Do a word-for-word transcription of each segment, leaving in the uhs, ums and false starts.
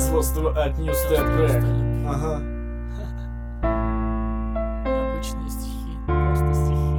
Производство от New Step Track. Ага. Обычные стихи, просто стихи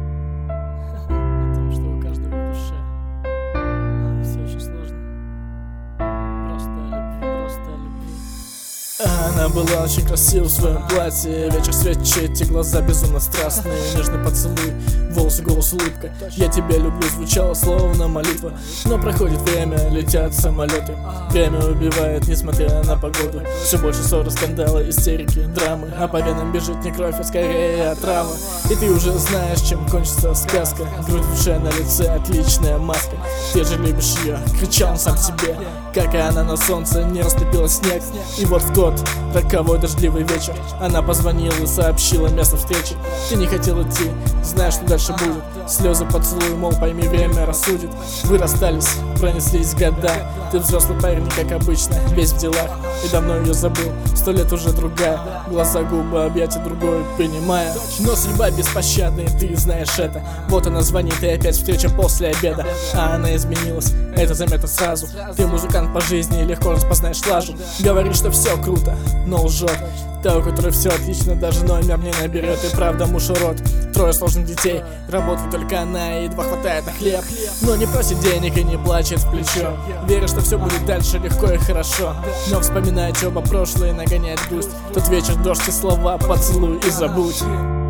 о том, что у каждого в душе. А, все очень сложно. Просто о любви, просто о любви. Она была очень красива в своем платье. Вечер свечи, эти глаза безумно страстные. Нежный поцелуй, волосы, голос, улыбка. Я тебя люблю, звучало словно молитва. Но проходит время, летят самолеты. Время убивает, несмотря на погоду. Все больше ссоры, скандалы, истерики, драмы. А по венам бежит не кровь, а скорее отрава. И ты уже знаешь, чем кончится сказка. Грудь в душе, на лице отличная маска. Ты же любишь ее, кричал он сам себе. Как и она на солнце, не растопила снег. И вот в тот роковой дождливый вечер она позвонила и сообщила место встречи. Ты не хотел идти, знаешь, что дальше будет. Слезы, поцелуй, мол, пойми, время рассудит. Вы расстались, пронеслись года. Ты взрослый парень, как обычно, весь в делах. И давно ее забыл, сто лет уже другая. Глаза, губы, объятия другой, понимая. Но судьба беспощадная, ты знаешь это. Вот она звонит, и опять встреча после обеда. А она изменилась, это заметно сразу. Ты музыкант по жизни, легко распознаешь лажу. Говорит, что все круто, но лжет. Та, у которой все отлично, даже номер не наберет. И правда муж урод, трое сложных детей. Работает только она, и едва хватает на хлеб. Но не просит денег и не плачет в плечо. Верит, что все будет дальше легко и хорошо. Но вспоминает оба прошлое, нагоняет грусть. Тот вечер, дождь и слова, поцелуй и забудь.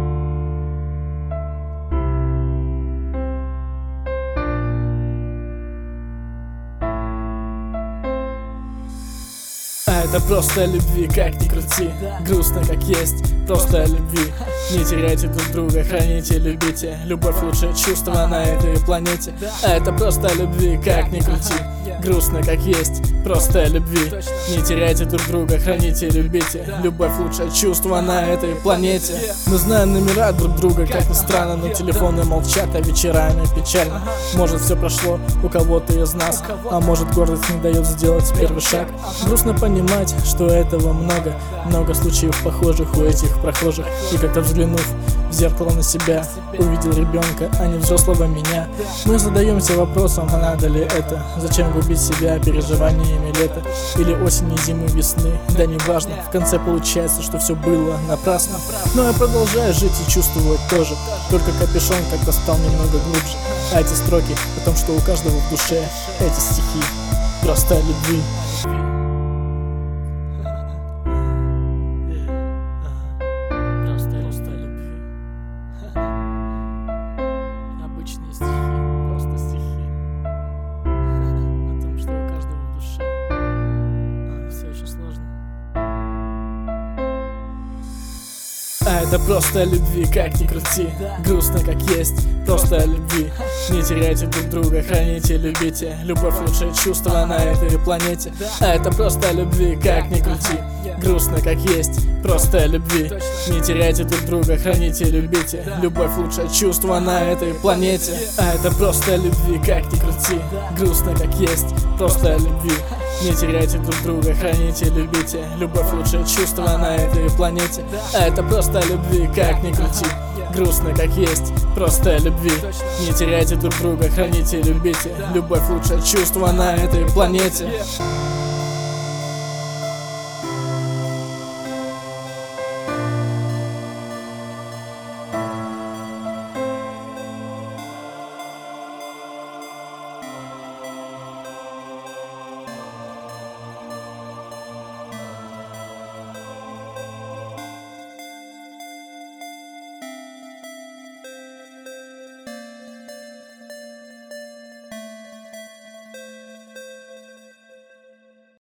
А это просто о любви, как ни крути. Грустно как есть, просто о любви. Не теряйте друг друга, храните, любите. Любовь лучшее чувство на этой планете. А это просто о любви, как ни крути. Грустно как есть, просто о любви. Не теряйте друг друга, храните, любите. Любовь лучшее чувство на этой планете. Мы знаем номера друг друга, как ни странно. Но телефоны молчат, а вечерами печально. Может все прошло у кого-то из нас. А может гордость не дает сделать первый шаг. Грустно понимать, что этого много. Много случаев похожих у этих прохожих. И как-то взглянув в зеркало на себя, увидел ребенка, а не взрослого меня. Мы задаемся вопросом, а надо ли это? Зачем губить себя переживаниями лета? Или осени, зимы, весны? Да не важно, в конце получается, что все было напрасно. Но я продолжаю жить и чувствовать тоже. Только капюшон как-то стал немного глубже. А эти строки о том, что у каждого в душе. Эти стихи просто о любви. Обычные стихи, просто стихи о том, что у каждого в душе. А, все очень сложно. А это просто о любви, как ни крути. Грустно как есть, просто о любви. Не теряйте друг друга, храните, любите. Любовь лучшее чувство на этой планете. А это просто о любви, как ни крути. Грустно как есть, просто о любви. Не теряйте друг друга, храните, любите. Любовь лучшее чувство на этой планете. А это просто о любви, как ни крути. Грустно как есть, просто о любви. Не теряйте друг друга, храните, любите. Любовь лучшее чувство на этой планете. А это просто о любви, как ни крути. Грустно как есть, просто о любви. Не теряйте друг друга, храните, любите. Любовь лучшее чувство на этой планете.